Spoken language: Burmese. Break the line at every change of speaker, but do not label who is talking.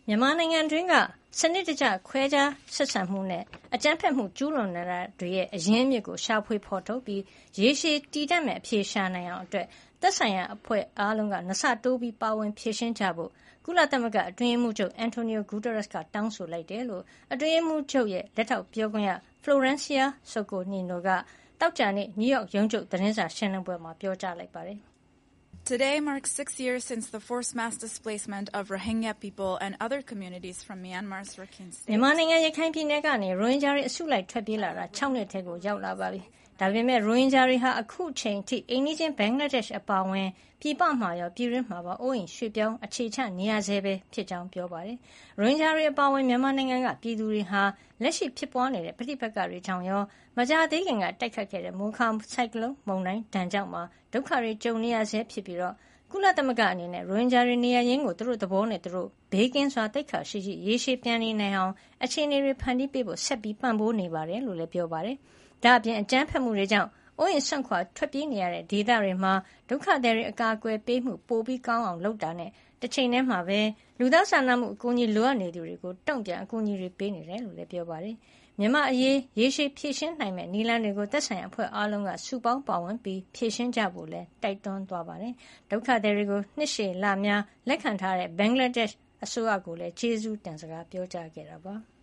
မြန်မာနိုင်ငံတွင်းကစနစ်တကျခွဲခြားဆက်ဆံမှုနဲ့အကြမ်းဖက်မှုကျူးလွန်နေတာတွေရဲ့အရင်းအမြစ်ကိုရှာဖွေဖော်ထုတ်ပြီးရေရှည်တည်တံ့မယ့်အဖြေရှာနိုင်အောင်အတွက်သက်ဆိုင်ရာအဖွဲ့အားလုံးကနှစ်ဆတိုးပြီးပါဝင်ဖြေရှင်းကြဖို့ကုလသမဂ္ဂအတွင်းရေးမှူးချုပ် Antonio Guterres ကတောင်းဆိုလိုက်တယ်လို့အတွင်းရေးမှူးချုပ်ရဲ့လက်ထောက်ပြောခွင့်ရ Florencia Soto Niño ကသောကြာနေ့နယူးယောက်ရုံးချုပ်သတင်းစာရှင်းလင်းပွဲမှာပြောကြားလိုက်ပါတယ်
Today marks 6 years since the forced mass displacement of Rohingya people and other communities from Myanmar's Rakhine State.
မြန်မာနိုင်ငံရခိုင်ပြည်နယ်ကနေရိုဟင်ဂျာတွေအစုလိုက်ထွက်ပြေးလာတာ6နှစ်ထဲကိုရောက်လာပါပြီ။ဒါပေမဲ့ရိုဟင်ဂျာတွေဟာအခုချိန်ထိအိမ်နီးချင်းဘင်္ဂလားဒေ့ရှ်အပါအဝင်ပြည်ပမှာရောပြည်တွင်းမှာပါအိုးအိမ်ရွှေ့ပြောင်းအခြေချနေရဆဲပဲဖြစ်ကြောင်းပြောပါတယ်။ရိုဟင်ဂျာတွေအပါအဝင်မြန်မာနိုင်ငံကပြည်သူတွေဟာလက်ရှိဖြစ်ပွားနေတဲ့ပဋိပက္ခတွေကြောင့်ရောမကြာသေးခင်ကတိုက်ခတ်ခဲ့တဲ့မိုခါဆိုင်ကလုန်းမုန်တိုင်းဒဏ်ကြောင့်မှာဒုက္ခတွေကြုံနေရဆဲဖြစ်ပြီးတော့ကုလသမဂ္ဂအနေနဲ့ရိုဟင်ဂျာတွေနေရာရင်းကိုသူတို့သဘောနဲ့သူတို့ဘေးကင်းစွာတိတ်ခါရှိရှိရေရှည်ပြန်နေနိုင်အောင်အခြေအနေတွေဖန်တီးပေးဖို့ဆက်ပြီးပံ့ပိုးနေပါတယ်လို့လည်းပြောပါတယ်။ဒါ့အပြင်အကြမ်းဖက်မှုတွေကြောင့်အိုးအိမ်ဆွန့်ခွာထွက်ပြေးနေရတဲ့ဒေသတွေမှာဒုက္ခသည်တွေအကာအကွယ်ပေးမှုပိုပြီးကောင်းအောင်လုပ်တာနဲ့တစ်ချိန်တည်းမှာပဲလူသားစာနာမှုအကူအညီလိုအပ်နေသူတွေကိုတုံ့ပြန်အကူအညီတွေပေးနေတယ်လို့လည်းပြောပါတယ်။မြန်မာအရေးရေရှည်ဖြည့်ရှင်းနိုင်မဲ့နည်းလမ်းတွေကိုသက်ဆိုင်အဖွဲ့အားလုံးကစုပေါင်းပါဝင်ပြီးဖြည့်ရှင်းကြဖို့လည်းတိုက်တွန်းသွားပါတယ်။ဒုက္ခသည်တွေကိုနှစ်ရှည်လများလက်ခံထားတဲ့ဘင်္ဂလားဒေ့ရှ်အစိုးရကိုလည်းကျေးဇူးတင်စကားပြောကြားခဲ့တာပါ။